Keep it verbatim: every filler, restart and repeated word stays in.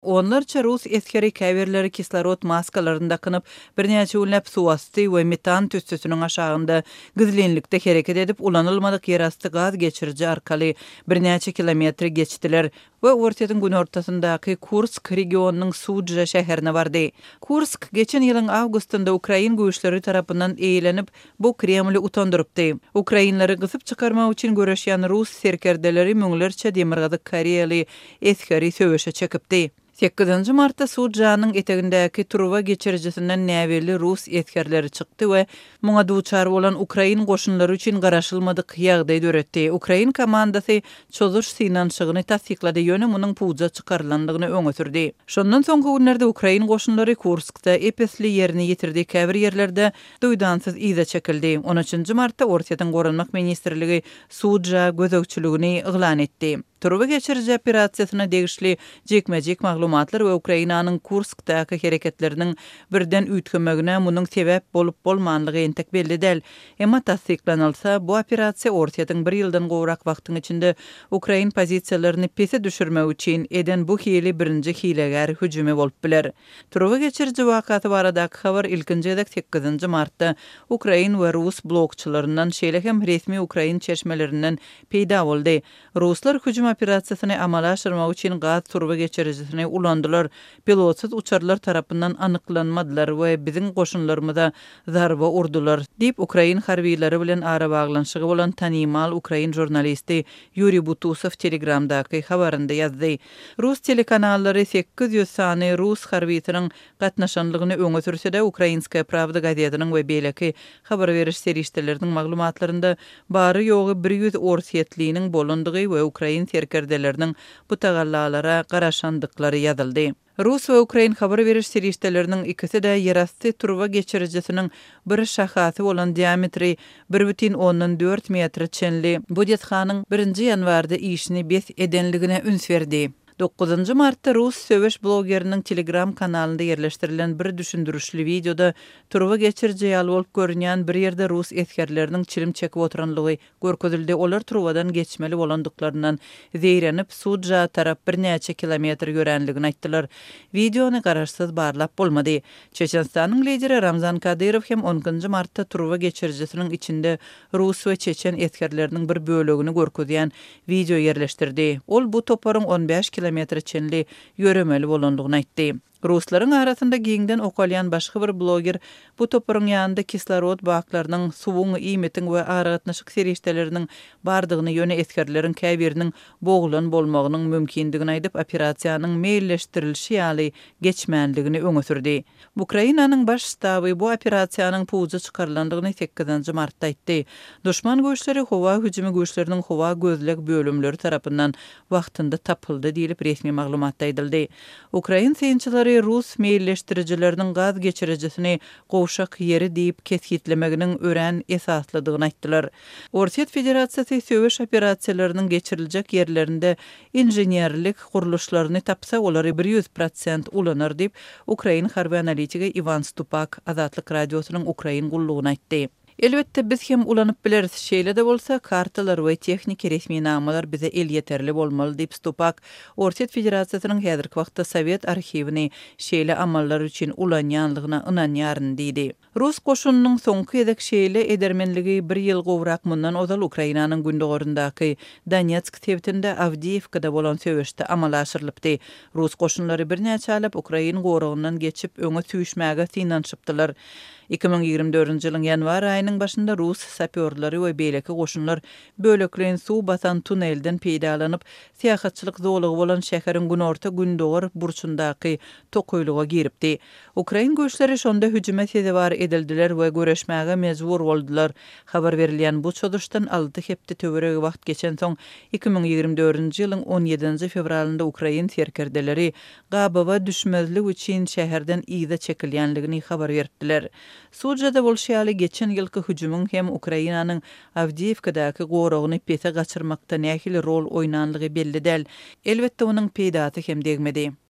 Onlarca Rus eskeri käbirleri kislorod maskalarında kınıp birnäçe günläp suwasty we metan tüssüsiniň aşagynda gizlenlikde hereket edip ulanylmadyk ýerasty gaz geçiriji arkaly birnäçe kilometr geçdiler we ortadan gün ortasyndaky Kursk regionunyň Sudzha şäherine bardy. Kursk geçen ýylyň awgustynda Ukrain güýçleri tarapyndan eýlenip bu Kremli utandyrypdy. Ukrainlary gysyp çykarmak üçin göreşýän Rus serkerdeleri müňlerçe demirgazy Koreýaly eskeri söwüşe çekipdi. sekizinji martda Sudzhanyň etegindäki Truva geçirijisinden näweli Rus eskerleri çykdy we muňa duçar bolan Ukrain goşunlary üçin garaşylmadyk ýagdaý döretdi. Ukrain komandasy çözuş synanşygyny tasdiklady ýöne munyň puza çykarlandygyny öňe sürdi. Şondan soňky günlerde Ukrain goşunlary Kurskda epesli ýerini ýetirdi. Käbir ýerlerde duýdansyz iza çekildi. on üçinji martda Ortadan Goranmak ministrligi Sudzha gözegçiligini iglan etdi. Truva geçiriji operasiýasyna degişli jekmejek maglumatlar we Ukrainanyň Kurskdaky hereketleriniň birden üýtgemegine munyň sebäp bolup bolmanlygy entek belli däl. Emma tasdiklanylsa, bu operasiýa ortadan bir ýyldan gowrak wagtyň içinde Ukrain pozisiýalaryny pese düşürmek üçin eden bu hili birinji hileger hüjümi bolup biler. Truva geçiriji wakaty baradaky habar ilkinji edek sekizinji martda Ukrain we Rus blokçylaryndan şeýle hem resmi Ukrain çeşmelerinden peýda boldy. Ruslar hüjüm operasiýasyny amala aşyrmak üçin gaz turba geçirijisini ulandylar. Pilotsuz uçarlar tarapyndan anyklanmadylar we biziň goşunlarymyza zarba urdular diýip Ukrain harbiýleri bilen ara baglanşygy bolan tanymal Ukrain jurnalisti Yuri Butusov Telegramdaky habarynda ýazdy. Rus telekanallary sekiz ýüz sany Rus harbiýetiniň gatnaşanlygyny öňe sürse-de Ukrainska Pravda gazetiniň we beýleki habar beriş serişdeleriniň maglumatlarynda bary ýogy bir ýüz orsiýetliğiniň bolandygy we Ukrain serkerdeleriniň bu tagallalara garaşandyklary ýazyldy. Rus we Ukrain habar beriş serişdeleriniň ikisi de ýerasty Truva geçirijisiniň bir şahasy bolan diametri bir бүтүн ondan dört metr çenli bu detxanyň birinji ýanwarda işini bes edenligine üns berdi. dokuzunji martda Rus söwüş blogeriniň Telegram kanalynda ýerleşdirilen bir düşündürüşli videoda Truva geçiriji ýaly bolup görünýän bir ýerde Rus eskerleriniň çilim çekip oturanlygy görkezildi. Olar Truvadan geçmeli bolandyklaryndan zeýrenip Sudzha tarap birnäçe kilometr görenligini aýtdylar. Videony garaşsyz barlap bolmady. Çeçenstanyň lideri Ramzan Kadyrow hem onunji martda Truva geçirijisiniň içinde Rus we çeçen eskerleriniň bir bölegini görkezýän video ýerleşdirdi. Ol bu toparyň on beş kilometr çenli yöremeli bolandygyny aýtdy. Ruslaryň arasynda giňden okalyan başga bir bloger bu toparyň ýanynda kislorod baklarynyň suwuň iýmetiň we aragatnaşyk serişdeleriniň bardygyny ýöne eskerleriň käbiriniň boğulan bolmagynyň mümkindigini aýdyp operasiýanyň meýilleşdirilişi ýaly geçmänligini öňe sürdi. Ukrainanyň baş ştaby bu operasiýanyň puza çykarlandygyny sekizinji martda aýtdy. Düşman güýçleri howa hüjümi güýçleriniň howa gözlek bölümleri tarapyndan wagtynda tapyldy diýilip resmi maglumatda aýdyldy. Ukrain synçylary Rus meýilleşdirijileriniň gaz geçirijisini gowşak ýeri diýip kesgitlemeginiň ören esaslydygyny aýtdylar. Orsiýet Federasiýasy söwüş operasiýalarynyň geçiriljek ýerlerinde inženýerlik guruluşlaryny tapsa olary bir ýüz prosent ulanar diýip Ukrain harby analitigi Ivan Stupak Azatlyk radiosynyň Ukrain gullugyna aýtdy. Elbette biz hem ulanyp bileriz, şeýle de bolsa kartalar we tehnik resmi namalar bize el yeterli bolmaly diýip Stupak Orsiýet Federasiýasynyň häzirki wagtda Sowet arxivini şeýle amallar üçin ulanýanlygyna ynanýaryn diýdi. Rus goşunynyň soňky edek şeýle edermenligi bir ýyl gowrak mundan ozal Ukrainanyň gündogorundaky Donetsk tewtinde Avdiivkada bolan söwüşde amala aşyrylypdy. Rus goşunlary birnäçe alap Ukrain goragyndan geçip öňe süýüşmäge synanşypdylar. iki bin ýigirme dördünji ýylyň ýanwar aýynyň başynda Rus sapyorlary we beýleki goşunlar böleklen suw basan tunelden peýdalanyp syýahatçylyk zowlugy bolan şäheriň günorta gündogor burçundaky tokoýluga giripdi. Ukrain güýçleri şonda hüjüme sezebar edildiler we göreşmäge mejbur boldular. Habar berilýän bu çödüşden alty hepde töwereg wagt geçen soň iki bin ýigirme dördünji ýylyň on ýedinji fevralynda Ukrain serkerdeleri gabawa düşmezlik üçin şäherden iýde çekilýänligini habar berdiler. Sudzhada bolşýaly geçen ýylky hüjümüň hem Ukrainanyň Avdiivkadaky goragyny pese gaçyrmakda nähili rol oýnanlygy belli däl. Elbetde onuň peýdaty hem degmedi.